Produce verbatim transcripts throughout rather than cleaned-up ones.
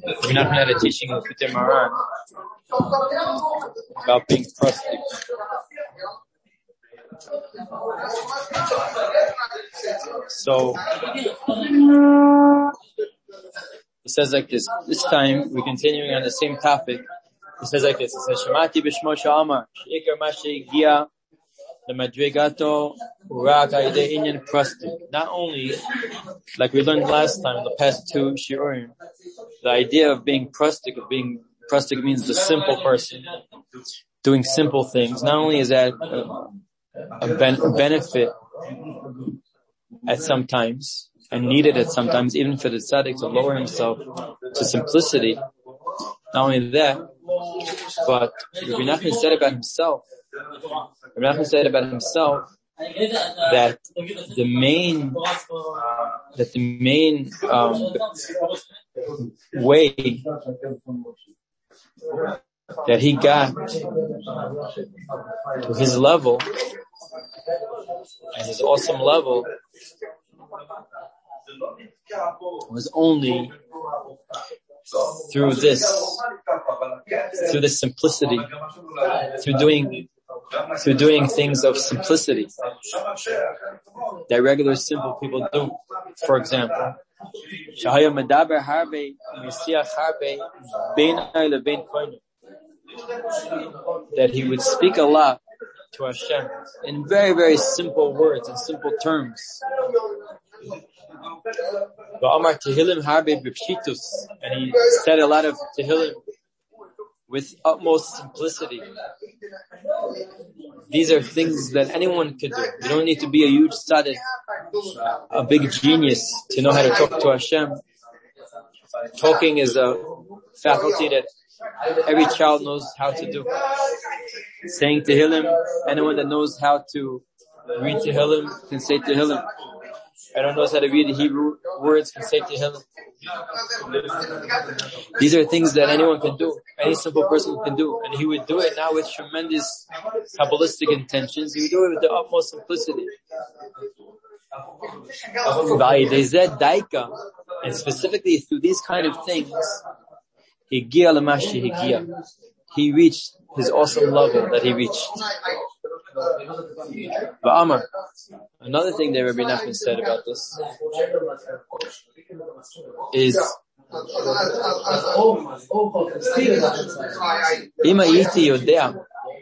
We're not had a teaching in Kutei Moharan about being trusting. So he says like this. This time we're continuing on the same topic. He says like this. He says, "Shemati b'shmo she'amar she'ikar ma she'higia lemadrigato rak ha'idei inyan prastik." Not only, like we learned last time in the past two shiurim, the idea of being prastik, of being prastik means the simple person doing simple things. Not only is that a, a ben, benefit at some times and needed at some times, even for the tzaddik to lower himself to simplicity. Not only that, but Rabbi Nachman said about himself, Rabbi Nachman said about himself that the main, that the main um, way that he got to his level, and his awesome level, was only through this, through this simplicity, through doing, through doing things of simplicity that regular simple people do. For example, that he would speak a lot to Hashem in very, very simple words and simple terms. And he said a lot of Tehillim with utmost simplicity. These are things that anyone could do. You don't need to be a huge tzaddik, a big genius to know how to talk to Hashem. Talking is a faculty that every child knows how to do. Saying Tehillim, anyone that knows how to read Tehillim can say Tehillim. Anyone knows how to read the Hebrew words can say Tehillim. These are things that anyone can do. Any simple person can do. And he would do it now with tremendous Kabbalistic intentions. He would do it with the utmost simplicity. And specifically through these kind of things, he reached his awesome level that he reached. Ba'amar. Another thing that Rabbi Nachman said about this is Ima iti yodea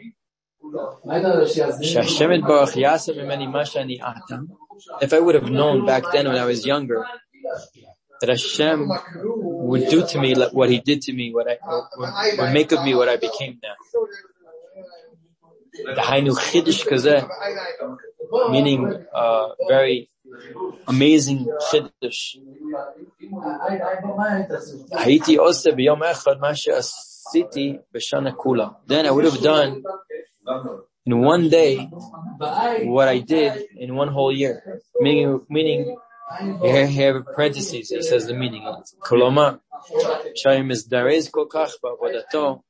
Shashem Baruch Yasem Mimeni Mashani Atam. If I would have known back then when I was younger that Hashem would do to me what He did to me, what I would, would make of me what I became now. The Hainu Chiddush Kazeh, meaning uh, very amazing Chiddush. Haiti Ose b'yom echad ma she'asiti b'shana kula. Then I would have done in one day what I did in one whole year. Meaning, meaning, here, here parentheses, he says the meaning. Koloma, shayim izdarez kol kach ba'avodato.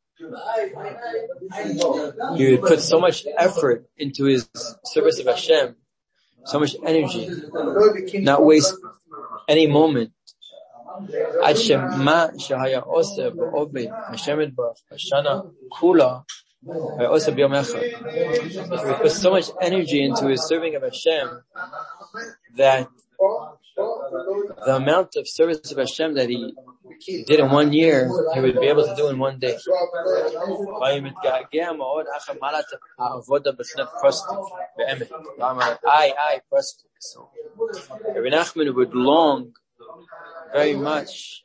He would put so much effort into his service of Hashem, so much energy, not waste any moment. Ad shema shehaya oseh ba'oved Hashem yitbarach b'shana kula ha'oseh b'yom echad. He would put so much energy into his serving of Hashem that the amount of service of Hashem that he did in one year, he would be able to do in one day. So Rabbi Nachman would long very much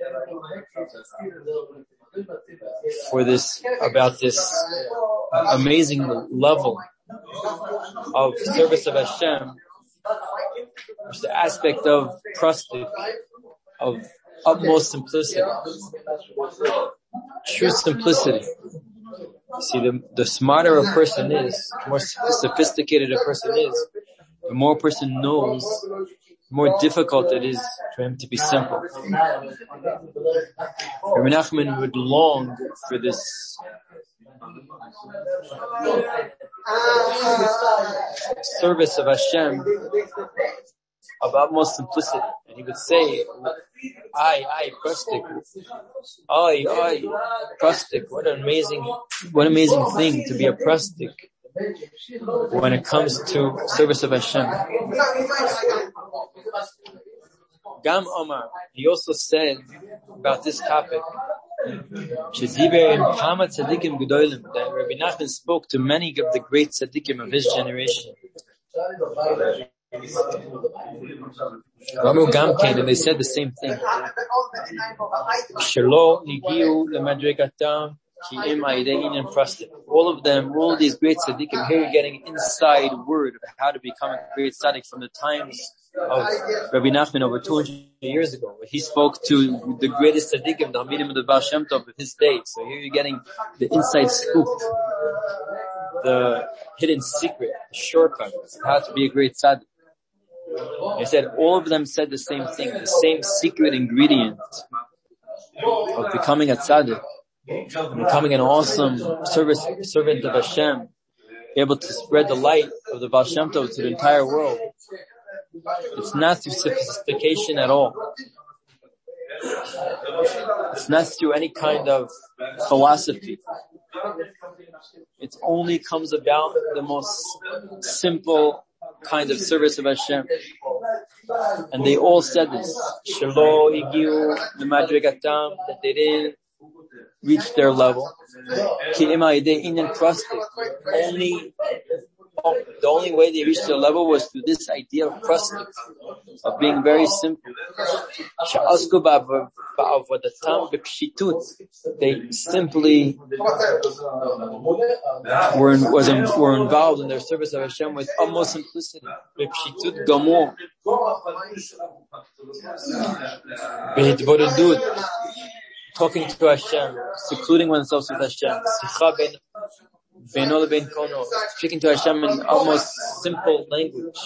for this, about this amazing level of service of Hashem, which is the aspect of prastik, of utmost simplicity, true simplicity. See, the, the smarter a person is, the more sophisticated a person is, the more a person knows, the more difficult it is for him to be simple. Rabbi Nachman would long for this service of Hashem of utmost simplicity. And he would say, Aye, aye, Prustic. Aye, aye, Prustic. What an amazing, what amazing thing to be a Prustic when it comes to service of Hashem. Gam Omar, he also said about this topic, that Rabbi Nachman spoke to many of the great tzaddikim of his generation. Ramu Gam came and they said the same thing. All of them, all of these great tzaddikim, here you're getting inside word of how to become a great tzaddik from the times of Rabbi Nachman over two hundred years ago. He spoke to the greatest tzaddikim, the Hamidim of the Baal Shem Tov of his day. So here you're getting the inside scoop, the hidden secret, the shortcut, how to be a great tzaddik. He said all of them said the same thing, the same secret ingredient of becoming a tzaddik, becoming an awesome service, servant of Hashem, able to spread the light of the Baal Shem Tov to the entire world. It's not through sophistication at all. It's not through any kind of philosophy. It only comes about the most simple kind of service of Hashem. And they all said this. Shelo igiu l'madrigatam, that they didn't reach their level. Ki ima yidei inen prustic. Only, the only way they reached their level was through this idea of prustic, of being very simple. She'asku ba'avodatam b'pshitut. They simply were, in, was in, were involved in their service of Hashem with utmost simplicity. B'pshitut gamur. B'hitvodedut. Talking to Hashem, secluding oneself with Hashem. Sicha ben Beino lebein kono, speaking to Hashem in almost simple language.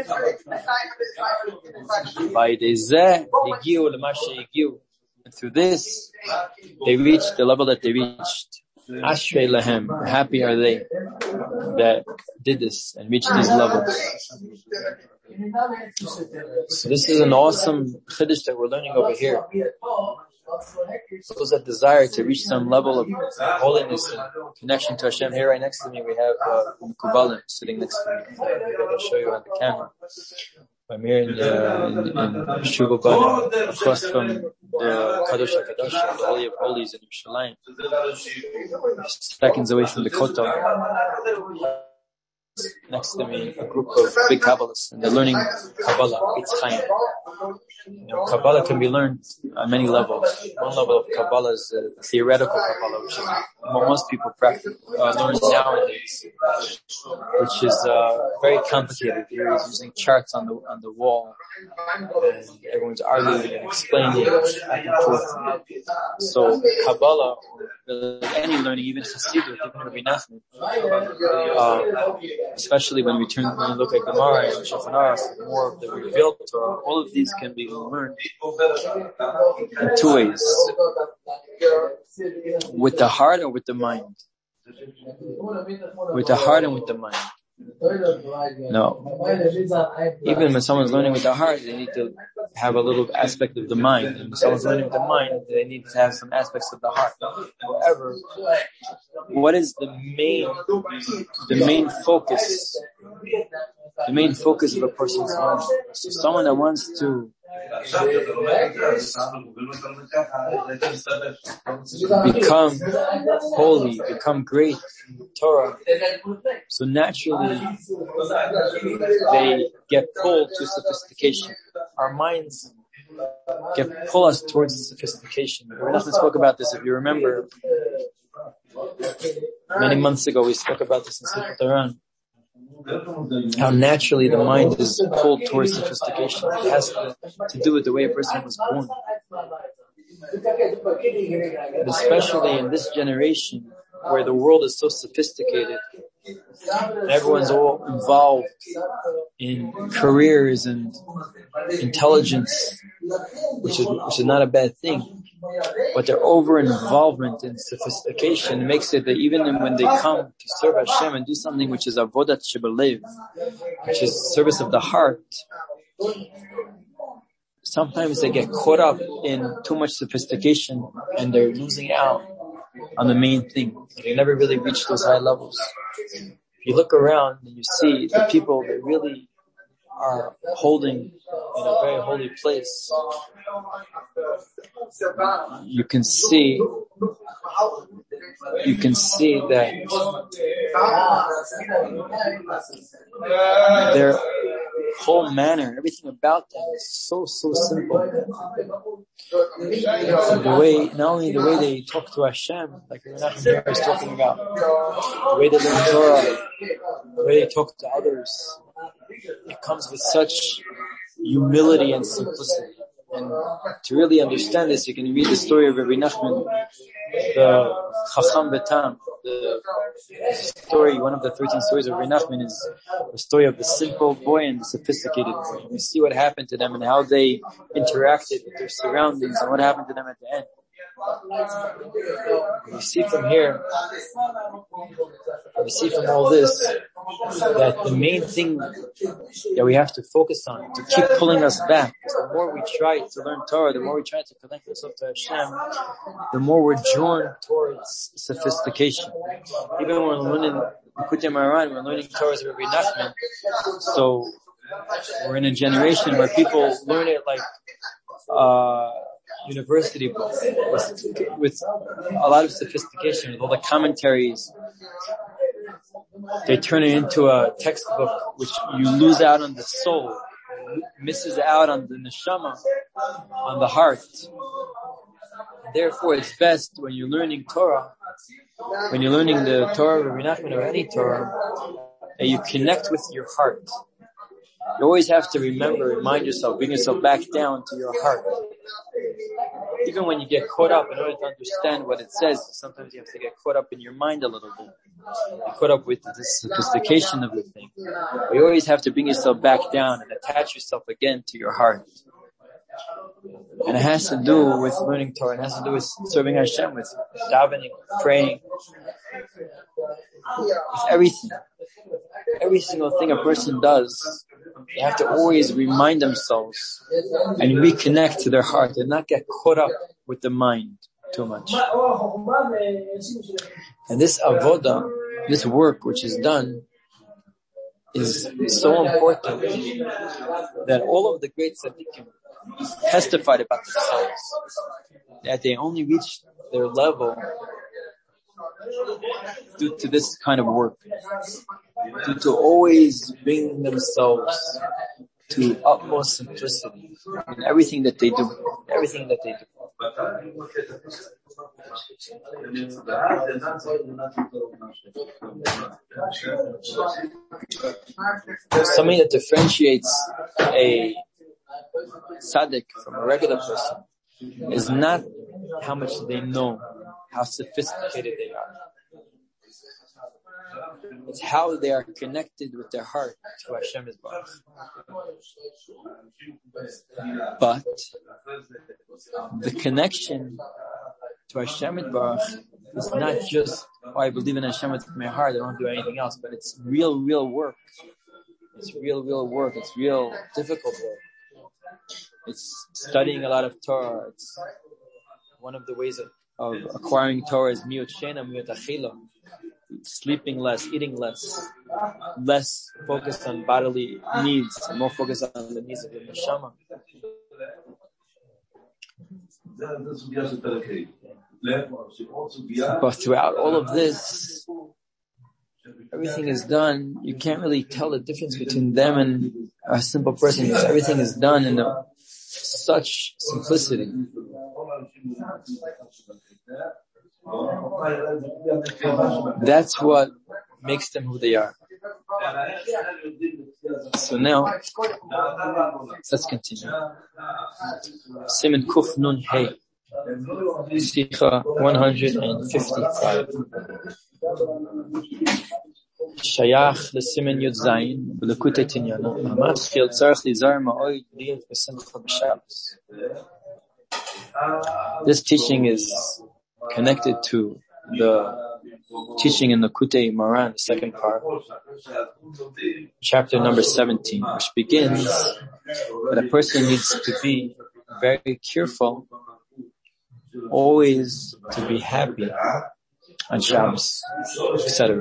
And through this, they reached the level that they reached. Ashrei lahem, happy are they that did this and reached these levels. So this is an awesome chiddush that we're learning over here. Those that desire to reach some level of holiness and connection to Hashem. Here right next to me we have uh, Kubalim sitting next to me. I'll show you on the camera. I'm here in, uh, in, in Shuvah Bana, across from the Kadosh HaKadosh, the Holy of Holies in Yerushalayim, seconds away from the Kotel. Next to me, a group of big Kabbalists, and they're learning Kabbalah, Eitz Chaim. You know, Kabbalah can be learned on many levels. One level of Kabbalah is uh, theoretical Kabbalah, which is what most people practice, uh, learn nowadays, which is uh, very complicated. Here he's using charts on the on the wall, and everyone's arguing and explaining back and forth. So Kabbalah, uh, any learning, even Chassidut, even Rabbi Nachman, uh, especially when we turn when we look at Gemara and Shulchan Aruch, more of the revealed Torah, all of these can be learned in two ways: with the heart or with the mind. With the heart and with the mind. No. Even when someone's learning with the heart, they need to have a little aspect of the mind. And when someone's learning with the mind, they need to have some aspects of the heart. However, what is the main, the main focus? The main focus of a person's learning. So someone that wants to become holy, become great in Torah, so naturally they get pulled to sophistication. Our minds get pull us towards sophistication. We often spoke about this, if you remember. Many months ago we spoke about this in Sefer Torah. How naturally the mind is pulled towards sophistication. It has to, to do with the way a person was born. And especially in this generation where the world is so sophisticated and everyone's all involved in careers and intelligence, which is, which is not a bad thing. But their over-involvement in sophistication makes it that even when they come to serve Hashem and do something which is avodat shebelev, which is service of the heart, sometimes they get caught up in too much sophistication and they're losing out on the main thing. They never really reach those high levels. If you look around and you see the people that really are holding in a very holy place, you can see, you can see that their whole manner, everything about them is so, so simple. The way, not only the way they talk to Hashem, like Menachem here is talking about, the way they learn Torah, the way they talk to others, it comes with such humility and simplicity. And to really understand this, you can read the story of Rabbi Nachman, the Chacham Betam. The story, one of the thirteen stories of Rabbi Nachman is the story of the simple boy and the sophisticated boy. We see what happened to them and how they interacted with their surroundings and what happened to them at the end. We see from here, we see from all this, that the main thing that we have to focus on, to keep pulling us back, because the more we try to learn Torah, the more we try to connect ourselves to Hashem, the more we're drawn towards sophistication. Even when we're learning Likutei Moharan, we're learning Torah as Rabbi Nachman, so we're in a generation where people learn it like uh university books with, with a lot of sophistication, with all the commentaries. They turn it into a textbook which you lose out on the soul, misses out on the neshama, on the heart. Therefore, it's best when you're learning Torah, when you're learning the Torah of Rabbi Nachman or any Torah, that you connect with your heart. You always have to remember, remind yourself, bring yourself back down to your heart. Even when you get caught up, in order to understand what it says, sometimes you have to get caught up in your mind a little bit. You're caught up with the sophistication of the thing. But you always have to bring yourself back down and attach yourself again to your heart. And it has to do with learning Torah. It has to do with serving Hashem, with davening, praying. With everything. Every single thing a person does, they have to always remind themselves and reconnect to their heart and not get caught up with the mind too much. And this avoda, this work which is done, is so important that all of the great tzaddikim testified about themselves, that they only reached their level due to this kind of work, due to always bring themselves to utmost simplicity in everything that they do, everything that they do. Something that differentiates a tzaddik from a regular person is not how much they know, how sophisticated they are. It's how they are connected with their heart to Hashem Yisbarach. But the connection to Hashem Yisbarach is not just, oh, I believe in Hashem with my heart, I don't do anything else, but it's real, real work. It's real, real work. It's real difficult work. It's studying a lot of Torah. It's one of the ways of, of acquiring Torah is miyut shena, miyut achila. Sleeping less, eating less, less focused on bodily needs, and more focused on the needs of the neshama. But throughout all of this, everything is done. You can't really tell the difference between them and a simple person, because everything is done in a, such simplicity. That's what makes them who they are. So now, let's continue. Siman Kuf Nun Hey, Sikha one hundred fifty-five. Shayach l'Siman Yud Zayin b'Likutei Tinyana. Matchil tzarich lizar ma'oid liyav b'simcha b'Shabbos. This teaching is connected to the teaching in the Kutei Moran, the second part, chapter number seventeen, which begins that a person needs to be very careful always to be happy on Shabbos, et cetera.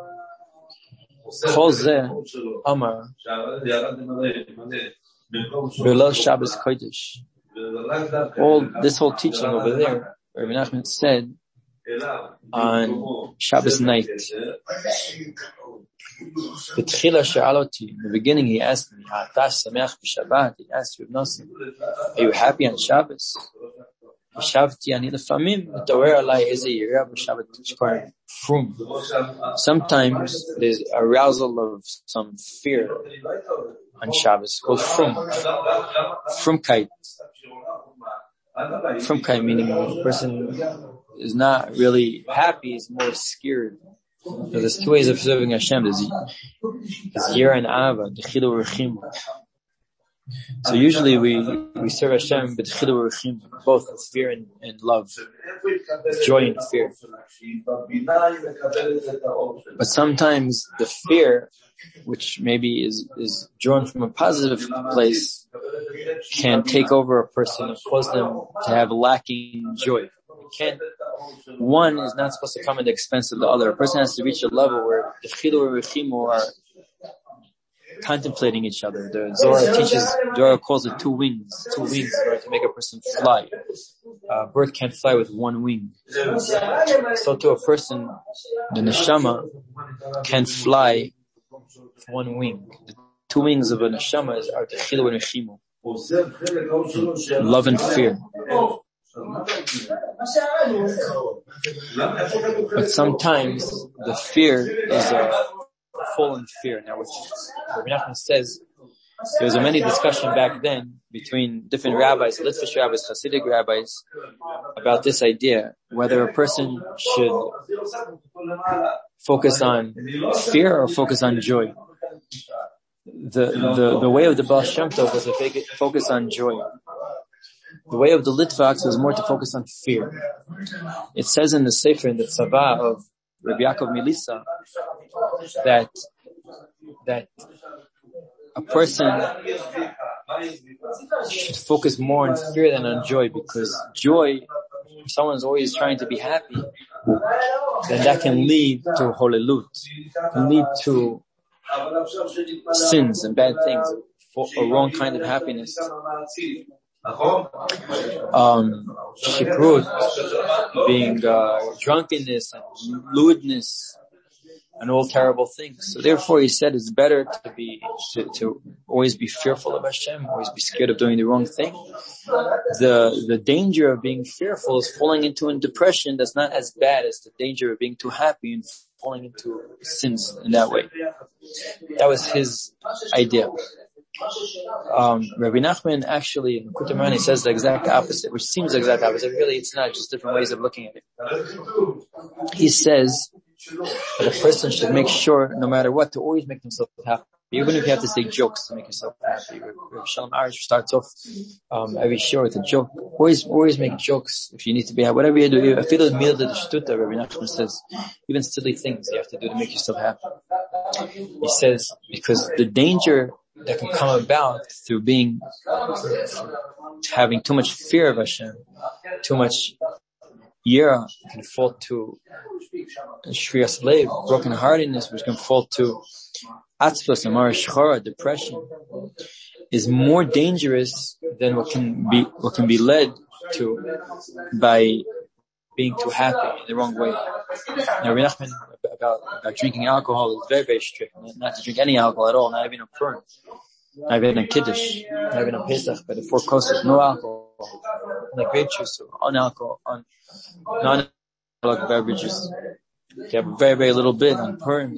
Kol zeh amar b'leil Shabbos kodesh. All this whole teaching over there, Rabbi Nachman said on Shabbos night. In the beginning, he asked me, he asked Rabbi Nosson, are you happy on Shabbos? Sometimes there's arousal of some fear on Shabbos called frum. Frumkeit. Frumkeit meaning the person is not really happy, he's more scared. So there's two ways of serving Hashem. There's, there's Yira and Ava, Dechilu Rechim. So usually we, we serve Hashem with Dechilu Rechim, both with fear and, and love, joy and fear. But sometimes the fear, which maybe is, is drawn from a positive place, can take over a person and cause them to have lacking joy. Can't, one is not supposed to come at the expense of the other. A person has to reach a level where the Chilu and Rechimu are contemplating each other. The Zohar teaches, Zohar calls it two wings, two wings in order to make a person fly. A bird can't fly with one wing. So to a person, the neshama can fly with one wing. The two wings of a neshama are the Chilu and Rechimu, love and fear. But sometimes the fear is a fallen fear. Now, which Rabbi Nachman says, there was a many discussion back then between different rabbis, Litvish rabbis, Hasidic rabbis, about this idea, whether a person should focus on fear or focus on joy. The, the, the way of the Baal Shem Tov was to focus on joy. The way of the Litvaks was more to focus on fear. It says in the Sefer, in the Tzava of Rabbi Yaakov Milisa, that, that a person should focus more on fear than on joy, because joy, if someone's always trying to be happy, then that can lead to holelut, can lead to sins and bad things, a wrong kind of happiness. Um, shikrut, being, uh, drunkenness and lewdness and all terrible things. So therefore he said it's better to be, to, to always be fearful of Hashem, always be scared of doing the wrong thing. The, the danger of being fearful is falling into a depression that's not as bad as the danger of being too happy and falling into sins in that way. That was his idea. Um, Rabbi Nachman actually in Kutei Moran, he says the exact opposite, which seems the exact opposite. Really, it's not, just different ways of looking at it. He says that a person should make sure, no matter what, to always make himself happy. Even if you have to say jokes to make yourself happy. Rabbi Shalom Arush starts off um, every show with a joke. Always, always make jokes if you need to be happy. Whatever you do, I feel the meal to the shtuta, Rabbi Nachman says, even silly things you have to do to make yourself happy. He says, because the danger that can come about through being, having too much fear of Hashem, too much yira, can fall to shriyas lev, brokenheartedness, which can fall to atzvos, amar shchara, depression, is more dangerous than what can be, what can be led to by being too happy in the wrong way. Now, Rabbi Nachman, about, about drinking alcohol is very, very strict. Not to drink any alcohol at all, not even a Purim, not even a Kiddush, not even a Pesach, but the four courses, no alcohol, like grape juice, on alcohol, on non-alcoholic beverages. They have very, very little bit on Purim.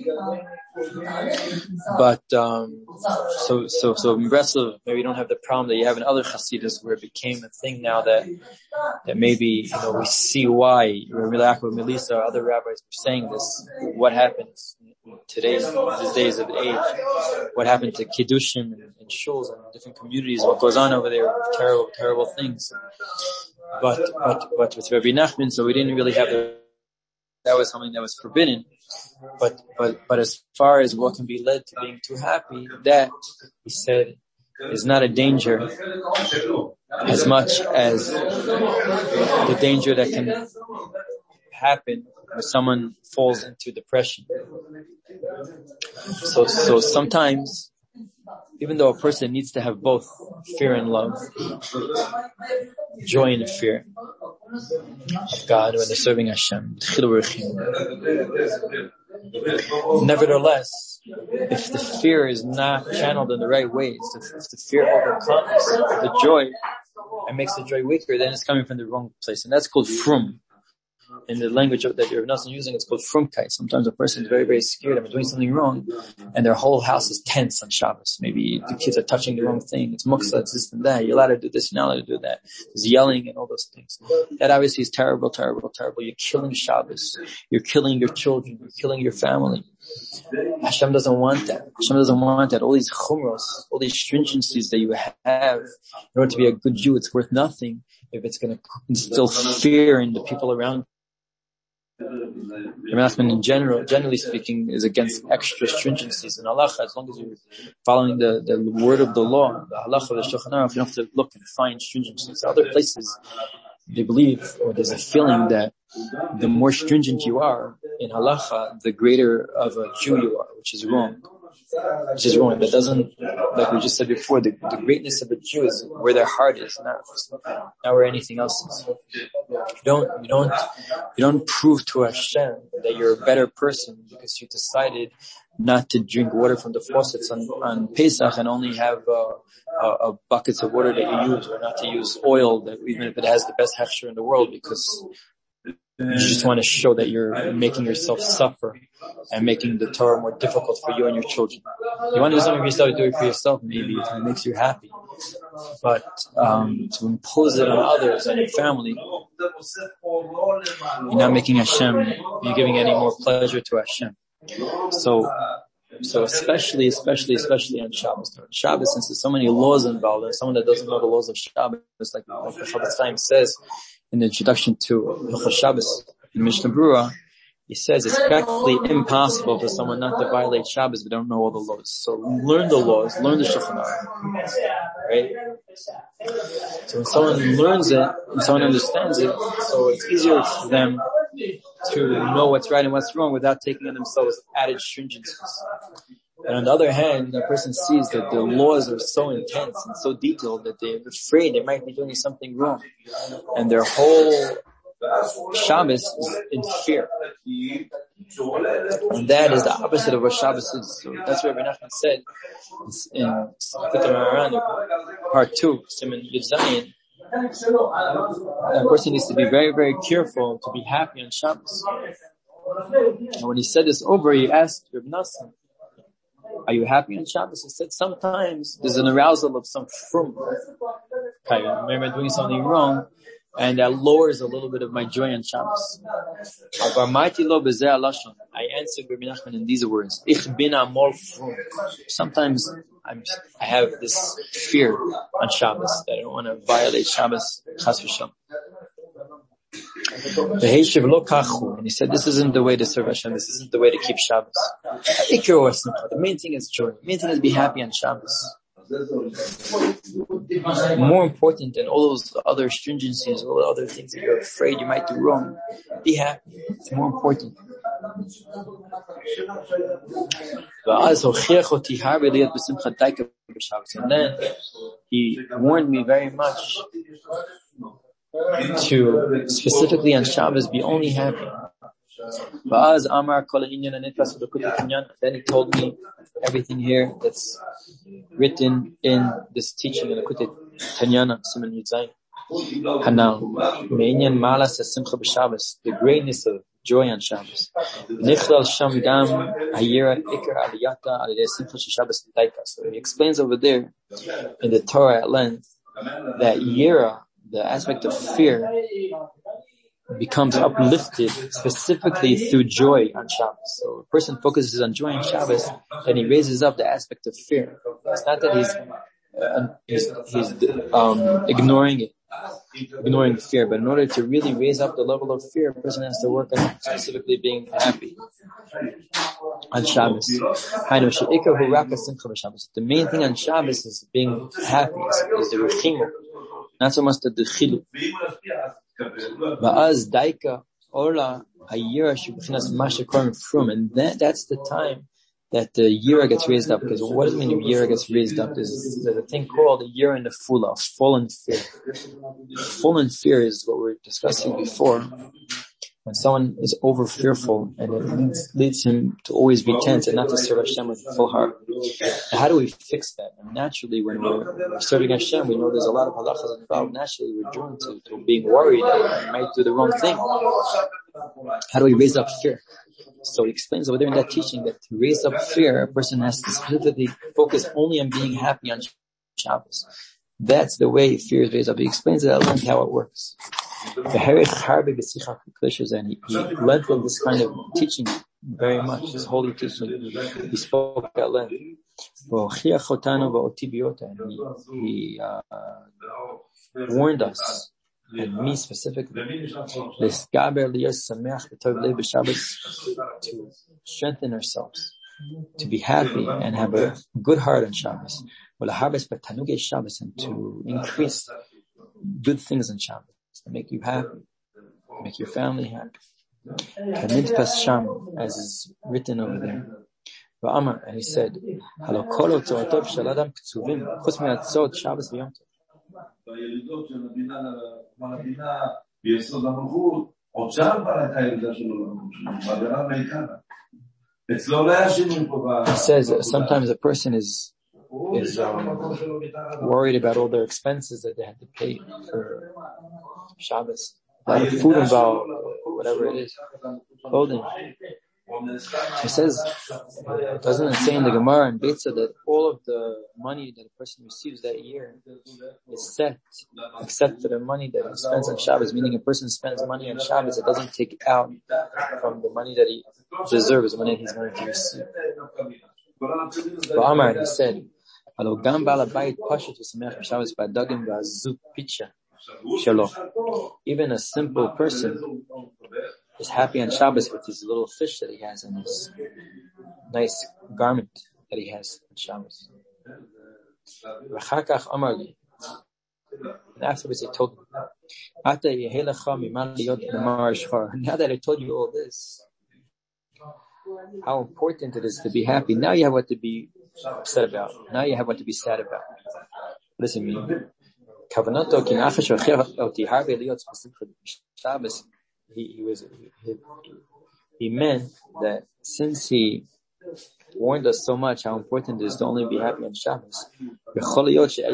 But, um, so, so, so in Breslov, maybe you don't have the problem that you have in other Hasidus where it became a thing now that, that maybe, you know, we see why Rabbi Yaakov Milisa or other rabbis were saying this. What happens in today's, these days of age? What happened to Kiddushim and, and Shuls and different communities? What goes on over there? Terrible, terrible things. But, but, but with Rabbi Nachman, so we didn't really have the that was something that was forbidden. But, but, but as far as what can be led to being too happy, that, he said, is not a danger as much as the danger that can happen when someone falls into depression. So, so sometimes, even though a person needs to have both fear and love, joy and fear of God when they're serving Hashem, nevertheless, if the fear is not channeled in the right ways, if, if the fear overcomes the joy and makes the joy weaker, then it's coming from the wrong place. And that's called frum. In the language that Rav Nosson using, it's called frumkeit. Sometimes a person is very, very scared of doing something wrong, and their whole house is tense on Shabbos. Maybe the kids are touching the wrong thing. It's muksa, it's this and that. You're allowed to do this, you're not allowed to do that. There's yelling and all those things. That obviously is terrible, terrible, terrible. You're killing Shabbos. You're killing your children. You're killing your family. Hashem doesn't want that. Hashem doesn't want that. All these chumros, all these stringencies that you have in order to be a good Jew, it's worth nothing if it's going to instill fear in the people around you. Rav Nachman in general, generally speaking, is against extra stringencies in halacha. As long as you're following the, the word of the law, the halacha of the Shulchan Aruch, you don't have to look and find stringencies. Other places, they believe, or there's a feeling that the more stringent you are in halacha, the greater of a Jew you are, which is wrong. Which is wrong. That doesn't, like we just said before, the, the greatness of a Jew is where their heart is, not, not where anything else is. You don't, you don't, you don't prove to Hashem that you're a better person because you decided not to drink water from the faucets on, on Pesach and only have uh, uh, uh, buckets of water that you use, or not to use oil that even if it has the best hechsher in the world, because you just want to show that you're making yourself suffer and making the Torah more difficult for you and your children. You want to do something for yourself, do it for yourself maybe if it makes you happy. But um to impose it on others and your family, you're not making Hashem, you're giving any more pleasure to Hashem. So so especially, especially, especially on Shabbos. On Shabbos, since there's so many laws involved, and someone that doesn't know the laws of Shabbos, like, like the Chofetz Chaim says in the introduction to Hilchos Shabbos in Mishnah Berurah, he says it's practically impossible for someone not to violate Shabbos but don't know all the laws. So learn the laws, learn the Shulchan Aruch, right? So when someone learns it, when someone understands it, so it's easier for them to know what's right and what's wrong without taking on themselves added stringencies. And on the other hand, the person sees that the laws are so intense and so detailed that they're afraid they might be doing something wrong. And their whole Shabbos is in fear. And that is the opposite of what Shabbos is. So that's what Rabbi Nachman said in Kutam Aran, part two, Siman Yud Zayin. A person needs to be very, very careful to be happy on Shabbos. And when he said this over, he asked Rabbi Nosson, are you happy on Shabbos? He said, sometimes there's an arousal of some frum. Okay, maybe I'm doing something wrong, and that lowers a little bit of my joy on Shabbos. I answered Rabbi Nachman in these words, Ich bin amol frum. Sometimes I'm, I have this fear on Shabbos that I don't want to violate Shabbos. Chas v'shalom. And he said, this isn't the way to serve Hashem. This isn't the way to keep Shabbos. The main thing is joy. The main thing is be happy on Shabbos. More important than all those other stringencies, all the other things that you're afraid you might do wrong. Be happy. It's more important. And then he warned me very much to specifically on Shabbos be only happy. Then he told me everything here that's written in this teaching in the Likutei Tanyana, Siman Yud Zayin. Hanal, me'inyan malas hasimcha b'Shabbos, the greatness of joy on Shabbos. Nichlal sham gam hayira ikar aliyata alidei simcha sheShabbos taika. So he explains over there in the Torah at length that yira, the aspect of fear, becomes uplifted specifically through joy on Shabbos. So a person focuses on joy on Shabbos, and he raises up the aspect of fear. It's not that he's uh, he's, he's um, ignoring it. ignoring fear, but in order to really raise up the level of fear, a person has to work on specifically being happy on Shabbos. The main thing on Shabbos is being happy, is the rechimu, not so much the dechilu. Va'az daika ola hayira shubchinas mashakorim frum, and that, that's the time that the yira gets raised up. Because what does it mean the yira gets raised up? There's, there's a thing called the yira and the fula, fallen fear. Fallen fear is what we were discussing before. When someone is over fearful and it leads, leads him to always be tense and not to serve Hashem with full heart. And how do we fix that? And naturally, when we're serving Hashem, we know there's a lot of halachas involved. Naturally, we're drawn to, to being worried that we might do the wrong thing. How do we raise up fear? So he explains over there in that teaching that to raise up fear, a person has to specifically focus only on being happy on Shabbos. That's the way fear is raised up. He explains it at length how it works. And he, he led from this kind of teaching very much, this holy teaching. He spoke at length. And he, he uh, warned us, and me specifically, to strengthen ourselves, to be happy and have a good heart on Shabbos, and to increase good things on Shabbos, to make you happy, make your family happy. As is written over there. And he said, he says uh, sometimes a person is is um, worried about all their expenses that they have to pay for Shabbos. A lot of food involved, whatever it is, clothing. He says, doesn't it say in the Gemara in Beitza that all of the money that a person receives that year is set, except for the money that he spends on Shabbos, meaning a person spends money on Shabbos, it doesn't take out from the money that he deserves, the money he's going to receive. Ba'amar, he said, even a simple person is happy on Shabbos with his little fish that he has and his nice garment that he has on Shabbos. And afterwards he told me, now that I told you all this, how important it is to be happy, now you have what to be upset about. Now you have what to be sad about. What does it mean? He, he was, he, he meant that since he warned us so much how important it is to only be happy on Shabbos, so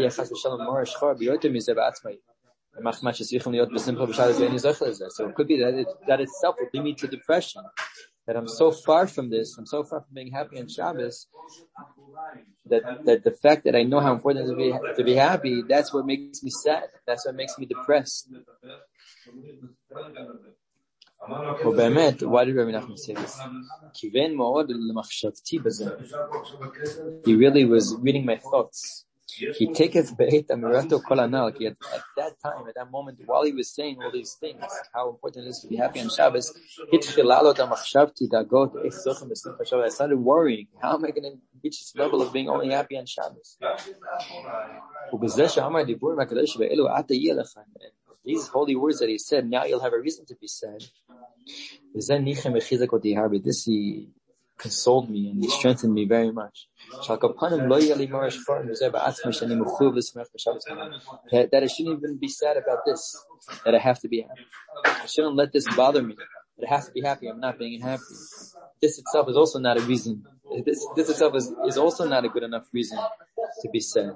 it could be that it, that itself would lead me to depression. That I'm so far from this, I'm so far from being happy on Shabbos, that, that the fact that I know how important it is to be, to be happy, that's what makes me sad. That's what makes me depressed. Well, באמת, why did Rabbi Nachman say this? He really was reading my thoughts. He taketh be'et amirato kol hanal. At that time, at that moment, while he was saying all these things, how important it is to be happy on Shabbos, I started worrying. How am I going to reach this level of being only happy on Shabbos? These holy words that he said, now you'll have a reason to be sad. This he consoled me and he strengthened me very much. That, that I shouldn't even be sad about this, that I have to be happy. I shouldn't let this bother me, that I have to be happy, I'm not being happy. This itself is also not a reason. This, this itself is, is also not a good enough reason to be sad.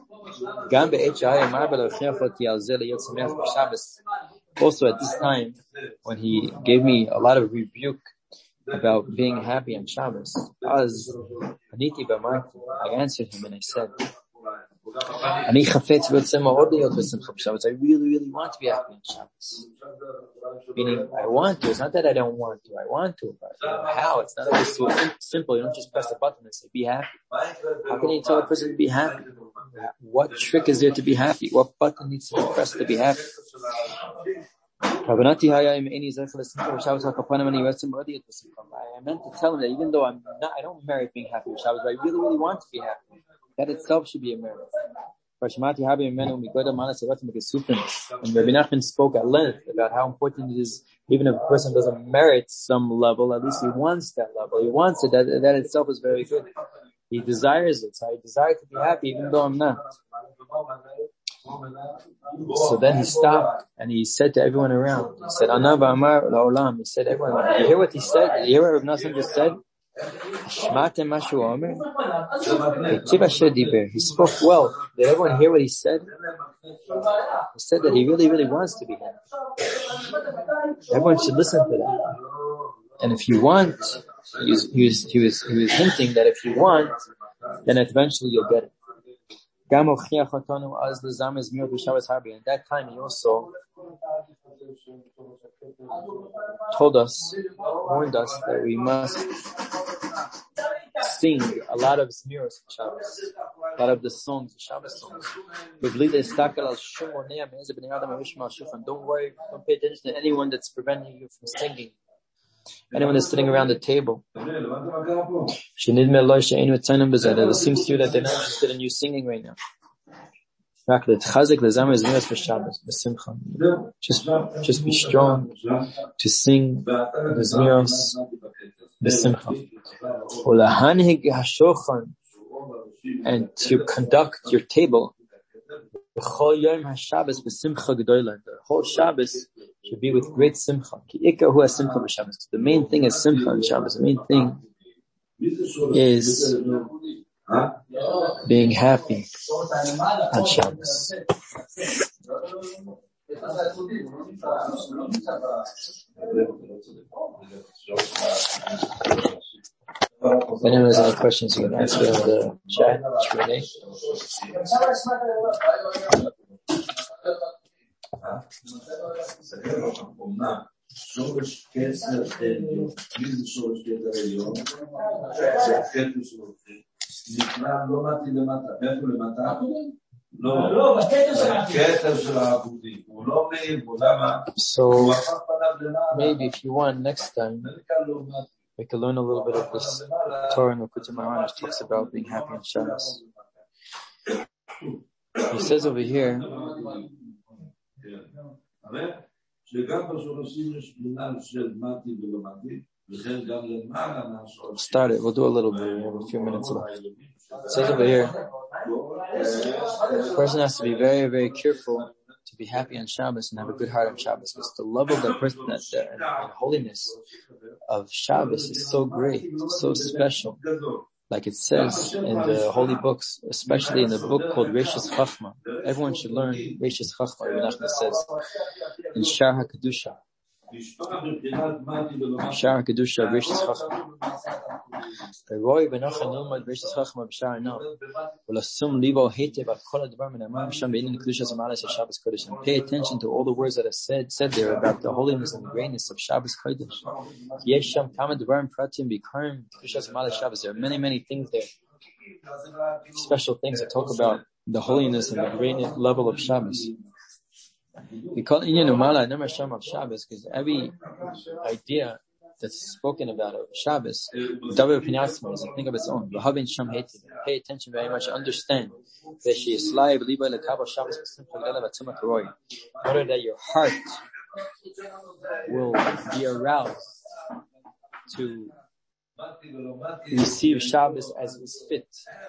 Also at this time, when he gave me a lot of rebuke about being happy on Shabbos, as Aniti B'Marti, I answered him and I said, Ani chafetz v'yotzeh ma'od liyot b'simcha b'Shabbos. I really, really want to be happy on Shabbos. Meaning, I want to. It's not that I don't want to. I want to. But you know, how? It's not always so simple. You don't just press a button and say, be happy. How can you tell a person to be happy? What trick is there to be happy? What button needs to be pressed to be happy? I meant to tell him that even though I'm not, I don't merit being happy with Shabbos, but I really, really want to be happy. That itself should be a merit. And Rabbi Nachman spoke at length about how important it is, even if a person doesn't merit some level, at least he wants that level. He wants it. That, that itself is very good. He desires it. So I desire to be happy even though I'm not. So then he stopped and he said to everyone around, he said, Anava Amar La'olam. He said, everyone, did you hear what he said? Did you hear what Rabbi Nachman just said? He spoke well. Did everyone hear what he said? He said that he really, really wants to be happy. Everyone should listen to that. And if you want, he was, he was, he was, he was hinting that if you want, then eventually you'll get it. At that time, he also told us, warned us that we must sing a lot of zmiros in Shabbos, a lot of the songs, the Shabbos songs. Don't worry, don't pay attention to anyone that's preventing you from singing. Anyone that's sitting around the table. It seems to you that they're not interested in you singing right now. Just, just be strong to sing the zmiros b'simcha. And to conduct your table. The whole Shabbos should be with great simcha. The main thing is simcha on Shabbos. The main thing is being happy on Shabbos. If anyone has any questions, you can answer in the chat. Q and A. So maybe if you want next time we can learn a little bit of this Torah in Likutei Moharan, which talks about being happy in Shabbos. He says over here, start it. We'll do a little bit. We have a few minutes left. It says over here, the person has to be very, very careful to be happy on Shabbos and have a good heart on Shabbos, because the level of the person that the and, and holiness of Shabbos is so great, so special. Like it says in the holy books, especially in the book called Reishis Chachma. Everyone should learn Reishis Chachma. Rabbi Nachman says in Shar HaKedusha. Shar HaKedusha, Reishis Chachma. The Roy Benachan Nilmad Reishis Chachma b'Shar Einam. V'lasum libo heitev al kol hadvar min amar b'sham be'inin kedushas amalas of Shabbos Kodesh. And pay attention to all the words that are said said there about the holiness and the greatness of Shabbos Kodesh. Yesham kama dvarim pratim b'karim kedushas amalas Shabbos. There are many, many things there, special things that talk about the holiness and the great level of Shabbos. We call it Inyan Umala, never Sham of Shabbos, because every idea that's spoken about of Shabbos, Davar Pinasma is a thing of its own. Pay attention very much, understand that she is live, in order that your heart will be aroused to receive Shabbos as is fit.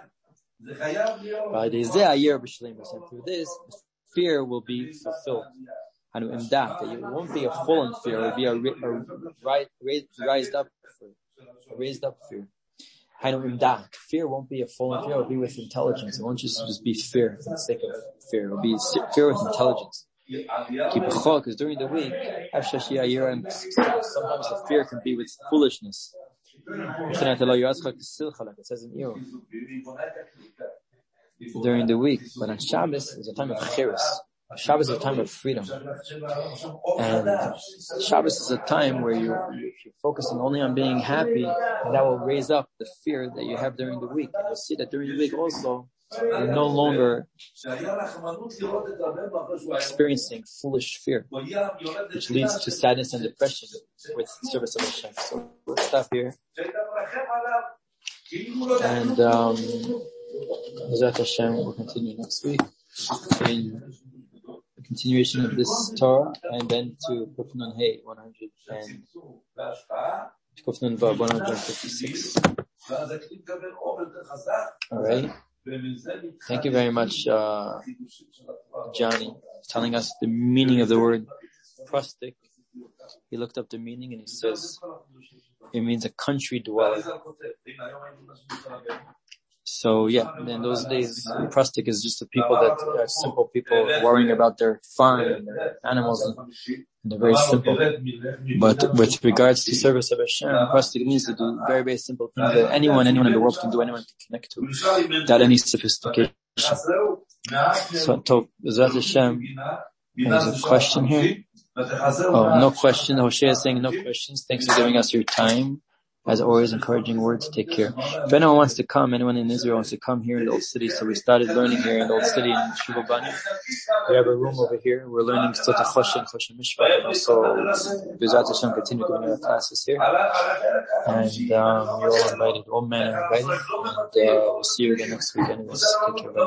Through this, fear will be fulfilled. And that it won't be a fallen fear, it will be a, a, a raised up fear. A raised up fear. Fear won't be a fallen fear, it will be with intelligence. It won't just, just be fear for the sake of fear. It will be fear with intelligence. Because during the week, sometimes the fear can be with foolishness. Like it says in Eero. during the week. But on Shabbos is a time of chiris. Shabbos is a time of freedom. And Shabbos is a time where you're, if you're focusing only on being happy, that will raise up the fear that you have during the week. And you'll see that during the week also, you're no longer experiencing foolish fear, which leads to sadness and depression with service of Hashem. So we'll stop here. And, um, Bezrat Hashem will continue next week in the continuation of this Torah, and then to Kuf Nun Hey, one hundred and Kuf Nun Vav, one hundred fifty-six. All right. Thank you very much, uh, Johnny, telling us the meaning of the word prustic. He looked up the meaning and he says it means a country dweller. So yeah, in those days, prustic is just the people that are simple people worrying about their farm and their animals, and they're very simple. But with regards to service of Hashem, prustic means to do very, very simple things that anyone, anyone in the world can do, anyone can connect to, without any sophistication. So, to Bezrat Hashem, there's a question here. Oh, no question. Hosea is saying no questions. Thanks for giving us your time. As always, encouraging words. Take care. If anyone wants to come, anyone in Israel wants to come here in the Old City, so we started learning here in the Old City in Shuvah Bani. We have a room over here. We're learning Sota Choshen, Choshen Mishpat, and also Bezrat Hashem continue giving our classes here. And um, you're all invited. All men are invited. And uh, we'll see you again next week. Anyways, take care. Bye.